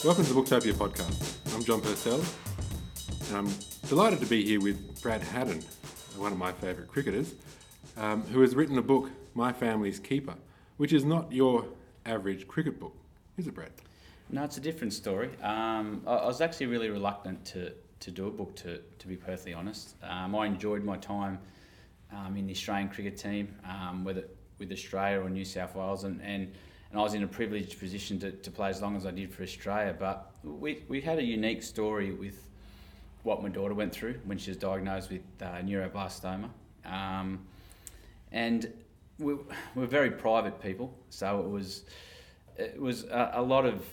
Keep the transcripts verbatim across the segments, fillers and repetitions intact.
Welcome to the Booktopia podcast. I'm John Purcell, and I'm delighted to be here with Brad Haddin, one of my favourite cricketers, um, who has written a book, My Family's Keeper, which is not your average cricket book, is it, Brad? No, it's a different story. Um, I, I was actually really reluctant to, to do a book, to, to be perfectly honest. Um, I enjoyed my time um, in the Australian cricket team, um, whether with Australia or New South Wales, and, and, and I was in a privileged position to, to play as long as I did for Australia. But we, we had a unique story with what my daughter went through when she was diagnosed with uh, neuroblastoma. Um, and we, we're very private people, so it was, it was a, a lot of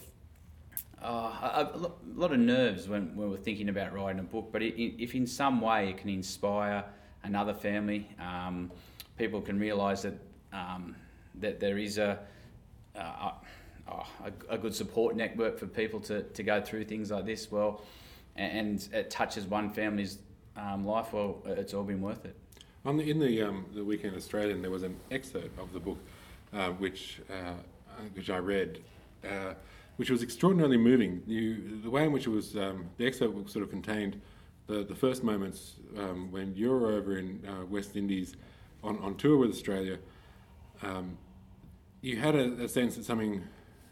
Uh, a, a lot of nerves when, when we're thinking about writing a book, but it, if in some way it can inspire another family, um, people can realise that um, that there is a, a, a a good support network for people to, to go through things like this, well, and it touches one family's um, life, well, it's all been worth it. On the, in the um, the Weekend Australian, there was an excerpt of the book, uh, which uh, which I read. Uh, which was extraordinarily moving. You, the way in which it was, um, the excerpt sort of contained the, the first moments um, when you were over in uh, West Indies on, on tour with Australia. Um, you had a, a sense that something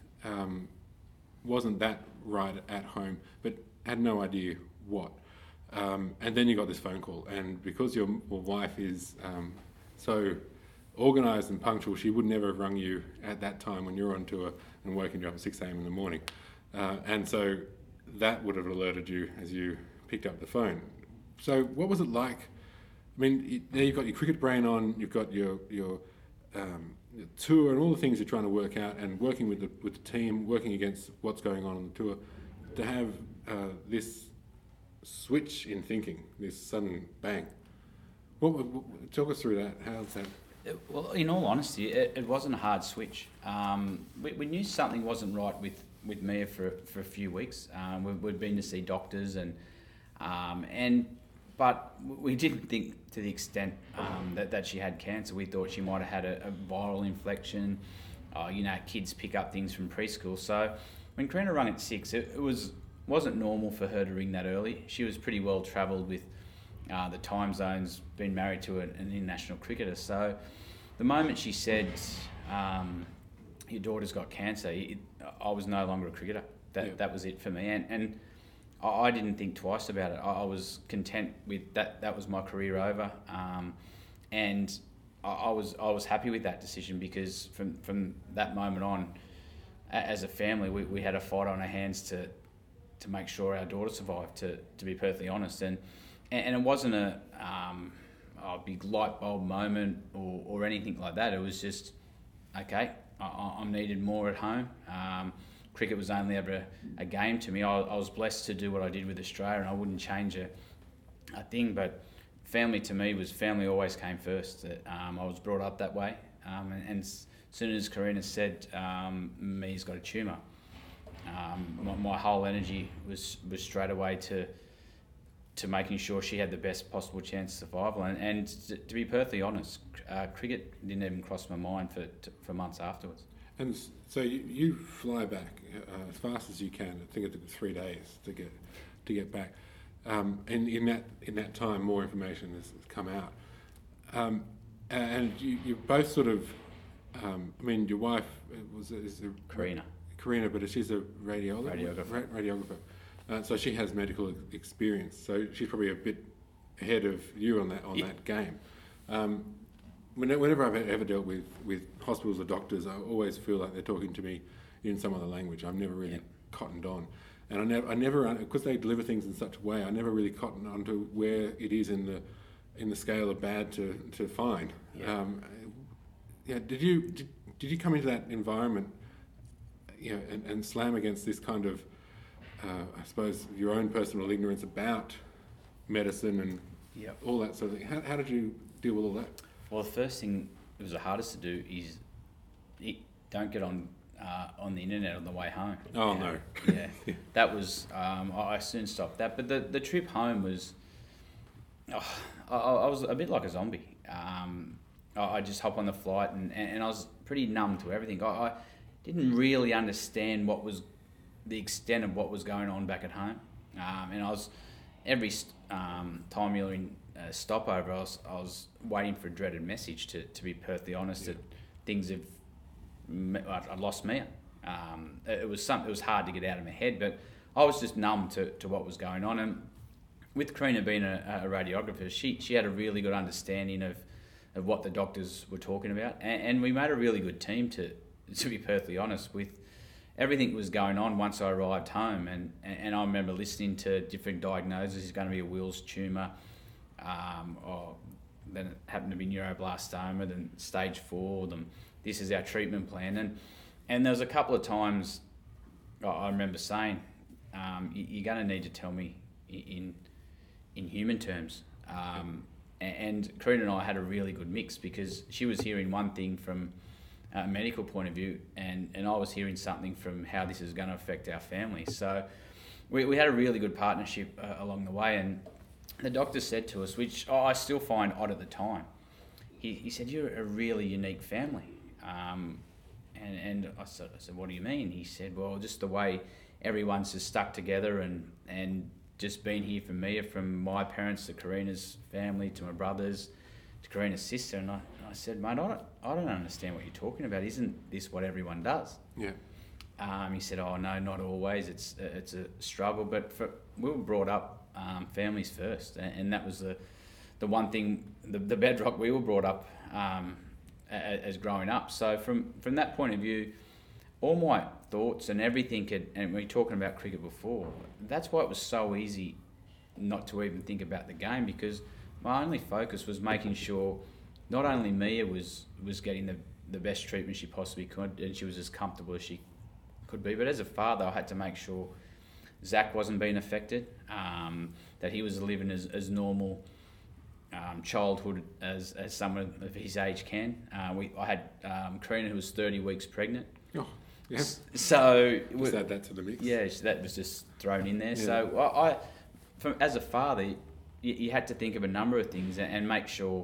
um, wasn't that right at home, but had no idea what. Um, and then you got this phone call, and because your, your wife is um, so organised and punctual, she would never have rung you at that time when you're on tour and woken you up at six a.m. in the morning. Uh, and so that would have alerted you as you picked up the phone. So what was it like? I mean, now you've got your cricket brain on, you've got your your, um, your tour and all the things you're trying to work out, and working with the with the team, working against what's going on on the tour, to have uh, this switch in thinking, this sudden bang. What, what, talk us through that. How's that? Well, in all honesty, it, it wasn't a hard switch. Um, we, we knew something wasn't right with, with Mia for for a few weeks. Um, we, we'd been to see doctors, and um, and but we didn't think to the extent um, that, that she had cancer. We thought she might have had a, a viral infection. Uh, you know, kids pick up things from preschool. So when Karina rung at six, it, it was wasn't normal for her to ring that early. She was pretty well travelled with Uh, the time zones, been married to an, an international cricketer. So the moment she said, um, your daughter's got cancer, it, I was no longer a cricketer. That yeah. that was it for me. And, and I, I didn't think twice about it. I, I was content with that. That was my career over. Um, and I, I was I was happy with that decision, because from, from that moment on, as a family, we, we had a fight on our hands to to make sure our daughter survived, to, to be perfectly honest. And And it wasn't a, um, a big light bulb moment or, or anything like that. It was just, okay, I, I'm needed more at home. Um, cricket was only ever a, a game to me. I, I was blessed to do what I did with Australia, and I wouldn't change a, a thing. But family to me was family always came first. Um, I was brought up that way. Um, and, and as soon as Karina said, um, Mia's got a tumour, um, my, my whole energy was, was straight away to... to making sure she had the best possible chance of survival. And, and to, to be perfectly honest, uh, cricket didn't even cross my mind for to, for months afterwards. And so you, you fly back uh, as fast as you can. I think it took three days to get to get back. Um, and in that in that time, more information has come out. Um, and you, you both sort of, um, I mean, your wife was is a, Karina. Karina, but she's a radiologist. Radiographer. Ra- radiographer. Uh, so she has medical experience, so she's probably a bit ahead of you on that on yeah. that game. Um, whenever I've ever dealt with, with hospitals or doctors, I always feel like they're talking to me in some other language. I've never really yeah. cottoned on, and I never, I never, because they deliver things in such a way, I never really cottoned on to where it is in the in the scale of bad to to fine. Yeah. Um, yeah. Did you did, did you come into that environment, you know, and, and slam against this kind of Uh, I suppose your own personal ignorance about medicine and yep. all that sort of thing? How, how did you deal with all that? Well, the first thing that was the hardest to do is it, don't get on uh, on the internet on the way home. Oh, you know? no. Yeah, yeah. That was, um, I, I soon stopped that. But the, the trip home was, oh, I, I was a bit like a zombie. Um, I, I just hop on the flight and, and, and I was pretty numb to everything. I, I didn't really understand what was the extent of what was going on back at home. Um, and I was, every um, time you were in a stopover, I was, I was waiting for a dreaded message, to, to be perfectly honest, yeah. that things have, I lost Mia. Um, it was some, it was hard to get out of my head, but I was just numb to, to what was going on. And with Karina being a, a radiographer, she, she had a really good understanding of, of what the doctors were talking about. And, and we made a really good team, to, to be perfectly honest, with everything that was going on once I arrived home. And, and I remember listening to different diagnoses. It's going to be a Wills tumour, um, or then it happened to be neuroblastoma, then stage four, then this is our treatment plan. And and there was a couple of times I remember saying, um, you're going to need to tell me in in human terms. Um, and Karina and I had a really good mix, because she was hearing one thing from a medical point of view, and, and I was hearing something from how this is going to affect our family. So we, we had a really good partnership uh, along the way. And the doctor said to us, which oh, I still find odd at the time, he, he said, you're a really unique family. Um, and, and I said, I said, what do you mean? He said, well, just the way everyone's just stuck together and, and just been here for me, from my parents to Karina's family to my brothers to Karina's sister. And I, and I said, mate, I don't, I don't understand what you're talking about. Isn't this what everyone does? Yeah. Um, he said, oh, no, not always. It's it's a struggle. But for, we were brought up um, families first. And, and that was the the one thing, the, the bedrock we were brought up um, as, as growing up. So from, from that point of view, all my thoughts and everything, had, and we were talking about cricket before, that's why it was so easy not to even think about the game, because my only focus was making sure not only Mia was, was getting the, the best treatment she possibly could, and she was as comfortable as she could be, but as a father I had to make sure Zach wasn't being affected, um, that he was living as, as normal um, childhood as, as someone of his age can. Uh, we, I had um, Karina, who was thirty weeks pregnant. Oh. Yeah. So just add that to the mix. Yeah, that was just thrown in there. Yeah. So I, I from, as a father, you, you had to think of a number of things and, and make sure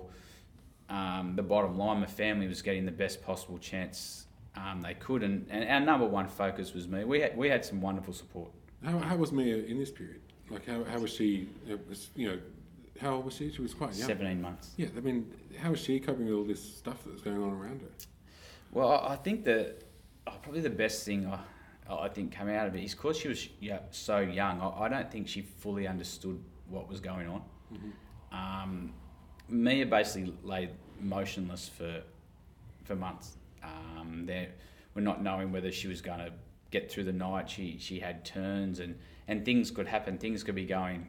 um, the bottom line, my family was getting the best possible chance um, they could. And, and our number one focus was me. We had we had some wonderful support. How, how was Mia in this period? Like how how was she? You know, how old was she? She was quite young. Seventeen months. Yeah, I mean, how was she coping with all this stuff that was going on around her? Well, I think that. Oh, probably the best thing I, I think came out of it is because she was yeah, so young, I, I don't think she fully understood what was going on. Mm-hmm. Um, Mia basically lay motionless for for months. Um, there, we're not knowing whether she was going to get through the night. She she had turns and, and things could happen. Things could be going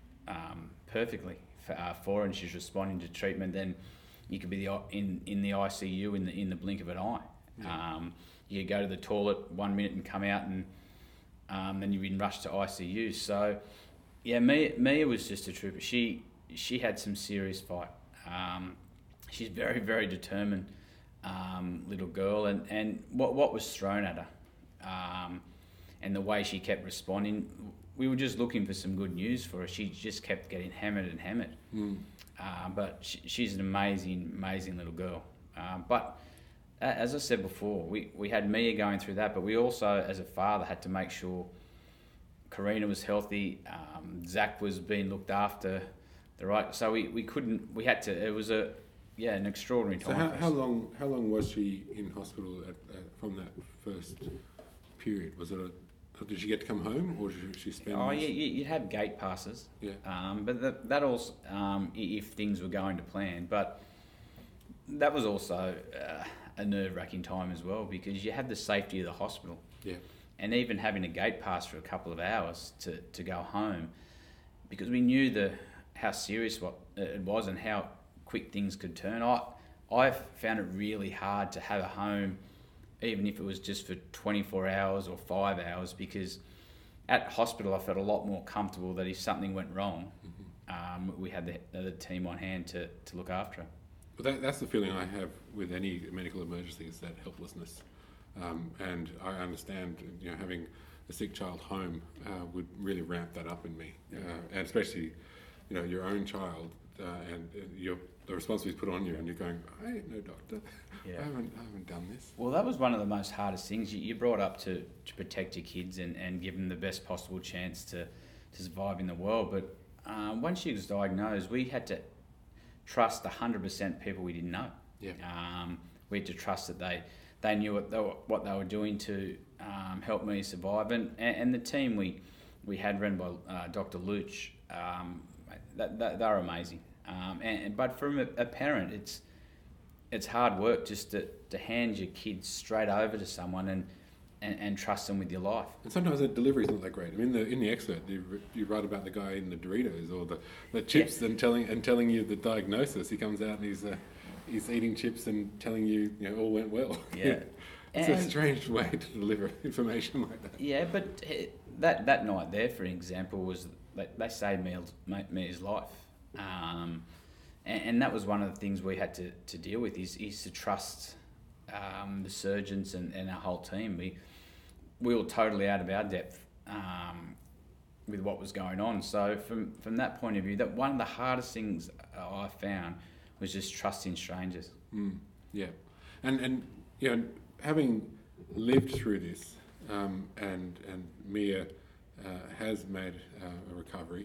um, perfectly for, uh, for her, and she's responding to treatment. Then you could be the, in in the I C U in the in the blink of an eye. Yeah. Um, you go to the toilet one minute and come out, and um, then you've been rushed to I C U. So, yeah, Mia, Mia was just a trooper. She she had some serious fight. Um, she's very, very determined um, little girl, and, and what what was thrown at her, um, and the way she kept responding, we were just looking for some good news for her. She just kept getting hammered and hammered. Mm. Uh, but she, she's an amazing, amazing little girl. Um, but as I said before, we, we had Mia going through that, but we also, as a father, had to make sure Karina was healthy, um, Zach was being looked after, the right. So we, we couldn't. We had to. It was a yeah an extraordinary time. So how, how long how long was she in hospital at, uh, from that first period? Was it a Did she get to come home, or did she spend? Oh, yeah, you'd have gate passes. Yeah. Um, but that, that also, um, if things were going to plan, but that was also uh, a nerve-wracking time as well, because you had the safety of the hospital. Yeah. And even having a gate pass for a couple of hours to, to go home, because we knew the how serious what it was and how quick things could turn. I I found it really hard to have a home, even if it was just for twenty-four hours or five hours, because at hospital I felt a lot more comfortable that if something went wrong, mm-hmm. um, we had the other team on hand to, to look after her. Well, that, that's the feeling I have with any medical emergency, is that helplessness. Um, and I understand, you know, having a sick child home uh, would really ramp that up in me, uh, and especially you know, your own child, uh, and uh, your the responsibility is put on you, and you're going, I ain't no doctor. Yeah. I haven't, I haven't done this. Well, that was one of the most hardest things. You, you brought up to, to protect your kids and, and give them the best possible chance to, to survive in the world. But um, once she was diagnosed, we had to trust one hundred percent people we didn't know. Yeah. Um, we had to trust that they, they knew what they were, what they were doing to um, help me survive. And, and, and the team we, we had run by uh, Doctor Luch, um, that, that, they're amazing. Um, and, but from a, a parent, it's it's hard work just to, to hand your kids straight over to someone and, and, and trust them with your life. And sometimes the delivery is not that great. I mean, the, in the excerpt, you, you write about the guy in the Doritos or the, the chips, yeah. and telling and telling you the diagnosis. He comes out and he's uh, he's eating chips and telling you, you know, all went well. Yeah, it's and, a strange way to deliver information like that. Yeah, but that that night there, for example, was they, they saved me, me his life. Um, and, and that was one of the things we had to, to deal with is, is to trust um, the surgeons and, and our whole team. We we were totally out of our depth um, with what was going on. So from from that point of view, that one of the hardest things I found was just trusting strangers. Mm, yeah, and and you know, having lived through this, um, and and Mia uh, has made uh, a recovery.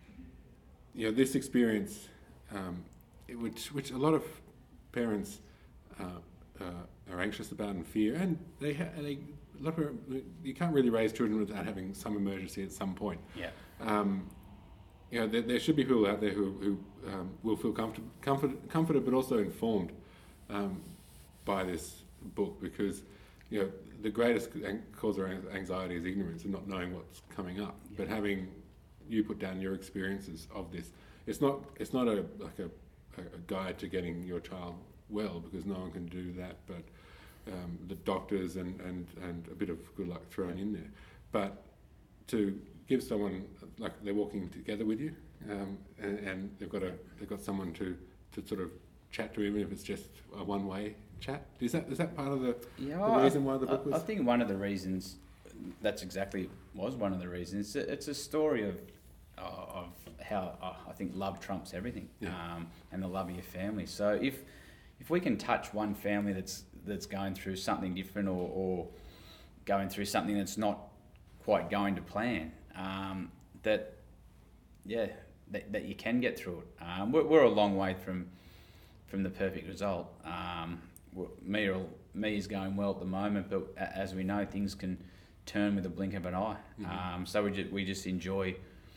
You know, this experience, um, which which a lot of parents uh, uh, are anxious about and fear, and they ha- they a lot of, you can't really raise children without having some emergency at some point. Yeah. Um, you know, there, there should be people out there who who um, will feel comfort, comfort, comforted, but also informed um, by this book, because you know the greatest cause of anxiety is ignorance and not knowing what's coming up. Yeah. But having you put down your experiences of this. It's not. It's not a like a, a guide to getting your child well, because no one can do that. But um, the doctors and, and, and a bit of good luck thrown in there. But to give someone, like they're walking together with you, um, and, and they've got a they've got someone to, to sort of chat to, even if it's just a one way chat. Is that is that part of the, yeah, the I, reason why the book was? I think one of the reasons. That's exactly was one of the reasons. It's a, it's a story of. of how uh, I think love trumps everything, yeah. um, and the love of your family. So if if we can touch one family that's that's going through something different, or, or going through something that's not quite going to plan, um, that yeah, that, that you can get through it. Um, we're, we're a long way from from the perfect result. Um, me, me is going well at the moment, but as we know, things can turn with a blink of an eye. Mm-hmm. Um, so we just, we just enjoy.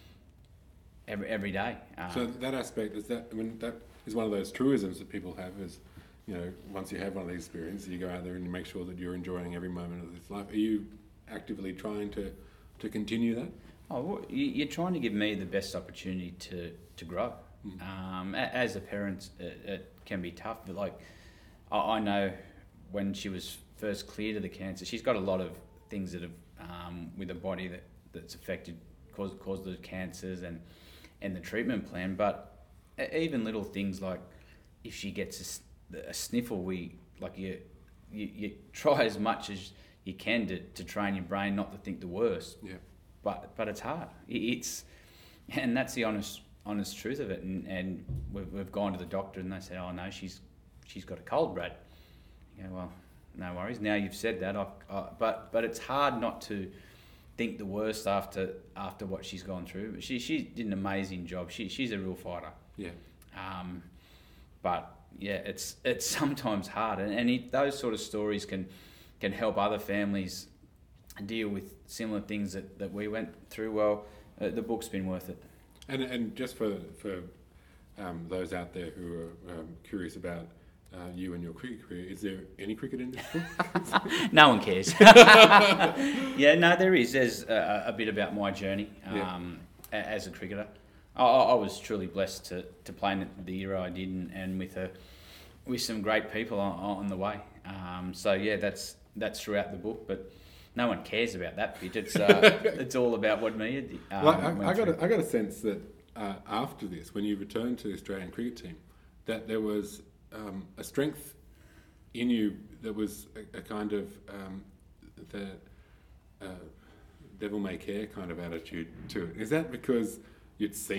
Every every day. Um, so that aspect is that. I mean, that is one of those truisms that people have. Is, you know, once you have one of these experiences, you go out there and you make sure that you're enjoying every moment of this life. Are you actively trying to, to continue that? Oh, well, you're trying to give me the best opportunity to to grow. Mm. Um, as a parent, it, it can be tough. But like, I know when she was first cleared of the cancer, she's got a lot of things that have um, with her body that that's affected, caused caused the cancers and. and the treatment plan, but even little things like if she gets a, a sniffle, we like you, you you try as much as you can to, to train your brain not to think the worst. Yeah. But but it's hard. It's and that's the honest honest truth of it. And, and we've we've gone to the doctor and they say, oh no, she's she's got a cold, Brad. You go, well, no worries. Now you've said that, I, I, but but it's hard not to. Think the worst after after what she's gone through. But she she did an amazing job. She she's a real fighter. Yeah. Um, but yeah, it's it's sometimes hard, and, and it, those sort of stories can can help other families deal with similar things that, that we went through. Well, uh, the book's been worth it. And and just for for um, those out there who are um, curious about. Uh, you and your cricket career. Is there any cricket in this book? No one cares. Yeah, no, there is. There's a, a bit about my journey um, yeah. as a cricketer. I, I was truly blessed to, to play in the era I did, and, and with a with some great people on, on the way. Um, so yeah, that's that's throughout the book, but no one cares about that bit. It's uh, it's all about what Mia did. Um, well, I, I got a, I got a sense that uh, after this, when you returned to the Australian cricket team, that there was. Um, a strength in you that was a, a kind of um, the uh, devil may care kind of attitude to it. Is that because you'd seen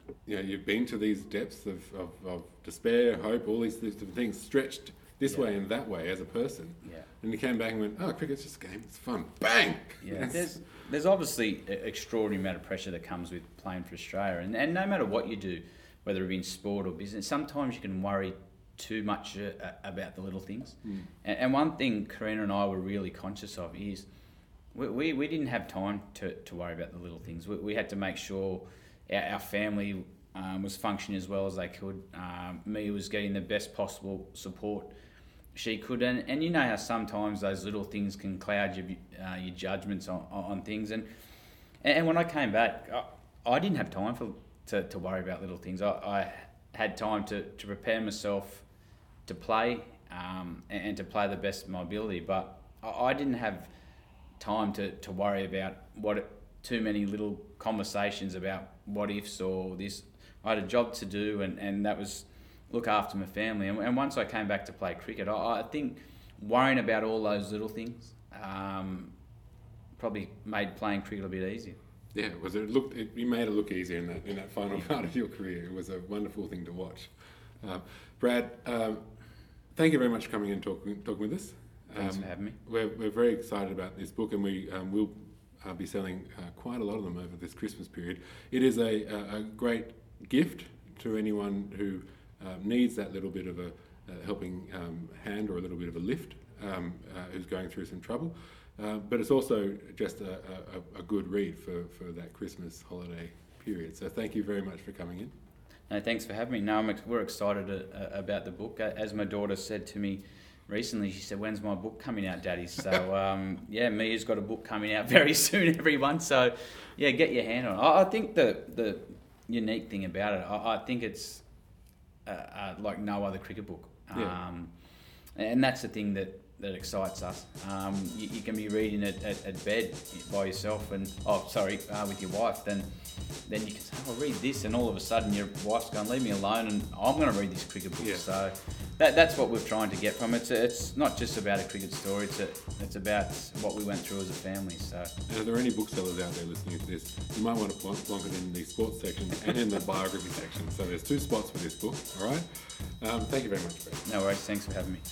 you know, you've been to these depths of, of, of despair, hope, all these, these different things, stretched this Yeah. way and that way as a person. Yeah. And you came back and went, oh, cricket's just a game, it's fun. Bang! Yeah, Yes. there's there's obviously an extraordinary amount of pressure that comes with playing for Australia, and, and no matter what you do, whether it be in sport or business, sometimes you can worry too much uh, about the little things. Mm. And, and one thing Karina and I were really conscious of is we, we, we didn't have time to, to worry about the little things. We, we had to make sure our, our family um, was functioning as well as they could. Um, Mia was getting the best possible support she could, and, and you know how sometimes those little things can cloud your uh, your judgments on, on things. And and when I came back, I, I didn't have time for to, to worry about little things. I, I had time to, to prepare myself to play um, and, and to play the best of my ability, but I, I didn't have time to, to worry about what it, too many little conversations about what ifs or this. I had a job to do, and, and that was look after my family. And, and once I came back to play cricket, I, I think worrying about all those little things um, probably made playing cricket a bit easier. Yeah, it was. It looked. It, you made it look easier in that in that final part of your career. It was a wonderful thing to watch. Uh, Brad, um, thank you very much for coming in and talking talking with us. Thanks Um, for having me. We're we're very excited about this book, and we um, will uh, be selling uh, quite a lot of them over this Christmas period. It is a a, a great gift to anyone who uh, needs that little bit of a, a helping um, hand or a little bit of a lift, um, uh, who's going through some trouble. Uh, but it's also just a, a, a good read for, for that Christmas holiday period. So thank you very much for coming in. No, thanks for having me. No, I'm ex- we're excited uh, about the book. Uh, As my daughter said to me recently, she said, "When's my book coming out, Daddy?" So um, yeah, Mia's got a book coming out very soon, everyone. So yeah, get your hand on it. I, I think the the unique thing about it, I, I think it's uh, uh, like no other cricket book. Yeah. Um, and that's the thing that, that excites us. Um, you, you can be reading it at, at bed by yourself, and oh, sorry, uh, with your wife. Then, then you can say, "Oh, read this," and all of a sudden your wife's going, "Leave me alone," and I'm going to read this cricket book. Yeah. So, that that's what we're trying to get from it. It's, it's not just about a cricket story. It's a, it's about what we went through as a family. So, And if there are any booksellers out there listening to this, you might want to plonk plonk it in the sports section and in the biography section. So there's two spots for this book. All right. Um, thank you very much, Brad. no worries. Thanks for having me.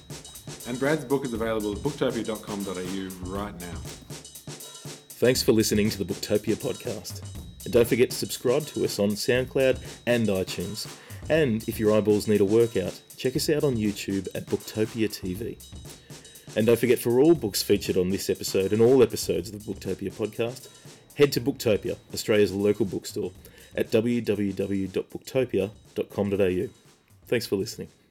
And Brad's book is available at booktopia dot com dot a u right now. Thanks for listening to the Booktopia podcast. And don't forget to subscribe to us on SoundCloud and iTunes. And if your eyeballs need a workout, check us out on YouTube at Booktopia T V. And don't forget, for all books featured on this episode and all episodes of the Booktopia podcast, head to Booktopia, Australia's local bookstore, at w w w dot booktopia dot com dot a u. Thanks for listening.